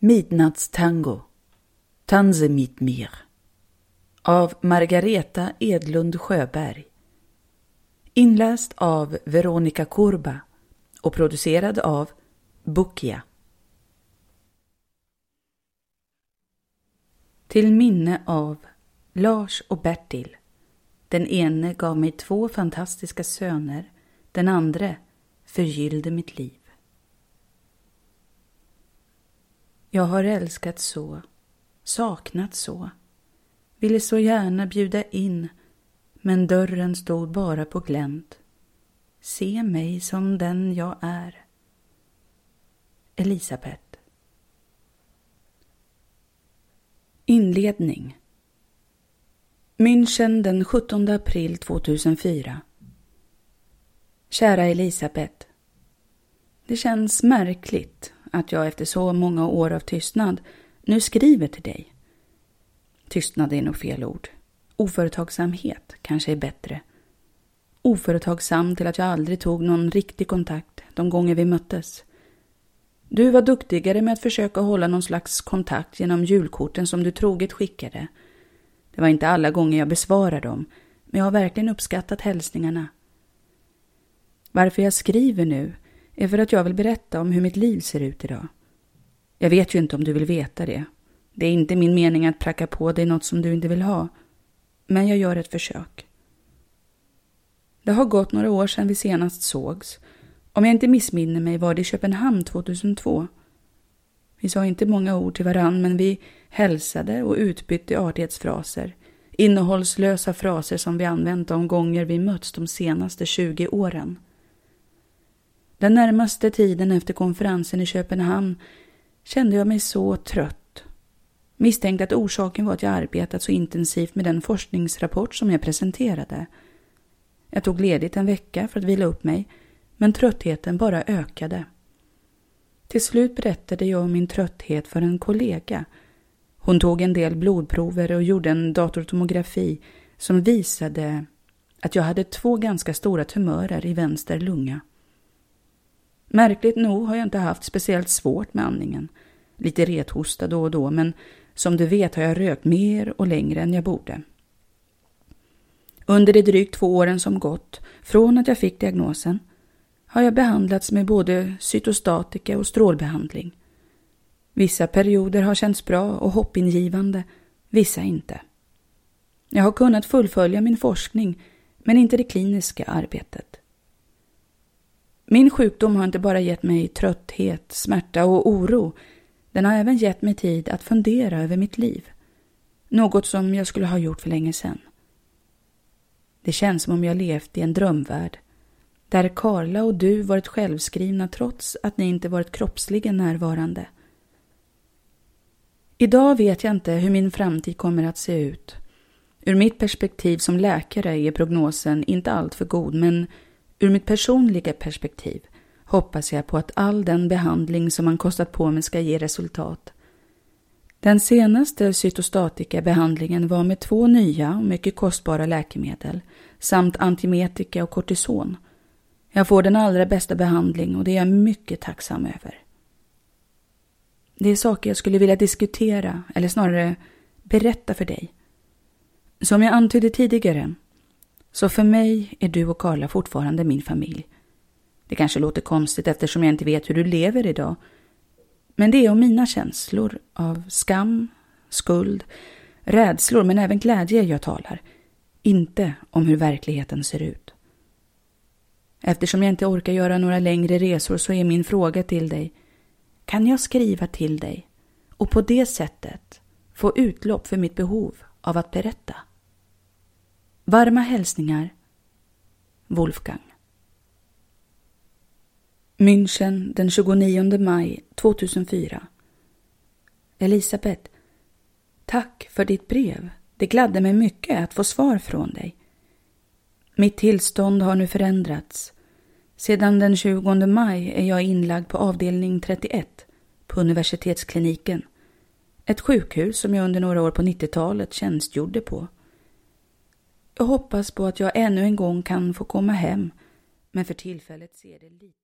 Midnattstango, Tanze mit mir av Margareta Edlund Sjöberg. Inläst av Veronica Kurba och producerad av Bukia. Till minne av Lars och Bertil. Den ene gav mig 2 fantastiska söner, den andra förgyllde mitt liv. Jag har älskat så, saknat så, ville så gärna bjuda in, men dörren stod bara på glänt. Se mig som den jag är. Elisabeth. Inledning. München den 17 april 2004. Kära Elisabeth. Det känns märkligt att jag efter så många år av tystnad nu skriver till dig. Tystnad är nog fel ord. Oföretagsamhet kanske är bättre. Oföretagsam till att jag aldrig tog någon riktig kontakt de gånger vi möttes. Du var duktigare med att försöka hålla någon slags kontakt genom julkorten som du troget skickade. Det var inte alla gånger jag besvarade dem, men jag har verkligen uppskattat hälsningarna. Varför jag skriver nu är för att jag vill berätta om hur mitt liv ser ut idag. Jag vet ju inte om du vill veta det. Det är inte min mening att pracka på dig något som du inte vill ha. Men jag gör ett försök. Det har gått några år sedan vi senast sågs. Om jag inte missminner mig var det i Köpenhamn 2002. Vi sa inte många ord till varann, men vi hälsade och utbytte artighetsfraser. Innehållslösa fraser som vi använt de gånger vi mötts de senaste 20 åren. Den närmaste tiden efter konferensen i Köpenhamn kände jag mig så trött. Misstänkte att orsaken var att jag arbetat så intensivt med den forskningsrapport som jag presenterade. Jag tog ledigt en vecka för att vila upp mig, men tröttheten bara ökade. Till slut berättade jag om min trötthet för en kollega. Hon tog en del blodprover och gjorde en datortomografi som visade att jag hade 2 ganska stora tumörer i vänster lunga. Märkligt nog har jag inte haft speciellt svårt med andningen. Lite rethosta då och då, men som du vet har jag rökt mer och längre än jag borde. Under de drygt 2 åren som gått, från att jag fick diagnosen, har jag behandlats med både cytostatika och strålbehandling. Vissa perioder har känts bra och hoppingivande, vissa inte. Jag har kunnat fullfölja min forskning, men inte det kliniska arbetet. Min sjukdom har inte bara gett mig trötthet, smärta och oro. Den har även gett mig tid att fundera över mitt liv. Något som jag skulle ha gjort för länge sedan. Det känns som om jag levt i en drömvärld. Där Carla och du varit självskrivna trots att ni inte varit kroppsligen närvarande. Idag vet jag inte hur min framtid kommer att se ut. Ur mitt perspektiv som läkare är prognosen inte allt för god, men ur mitt personliga perspektiv hoppas jag på att all den behandling som man kostat på mig ska ge resultat. Den senaste cytostatikabehandlingen var med 2 nya och mycket kostbara läkemedel samt antiemetika och kortison. Jag får den allra bästa behandling och det är jag mycket tacksam över. Det är saker jag skulle vilja diskutera eller snarare berätta för dig. Som jag antydde tidigare, så för mig är du och Carla fortfarande min familj. Det kanske låter konstigt eftersom jag inte vet hur du lever idag. Men det är om mina känslor av skam, skuld, rädslor men även glädje jag talar. Inte om hur verkligheten ser ut. Eftersom jag inte orkar göra några längre resor så är min fråga till dig: kan jag skriva till dig och på det sättet få utlopp för mitt behov av att berätta? Varma hälsningar, Wolfgang. München den 29 maj 2004. Elisabeth, tack för ditt brev. Det gladde mig mycket att få svar från dig. Mitt tillstånd har nu förändrats. Sedan den 20 maj är jag inlagd på avdelning 31 på universitetskliniken. Ett sjukhus som jag under några år på 90-talet tjänstgjorde på. Jag hoppas på att jag ännu en gång kan få komma hem, men för tillfället ser det lite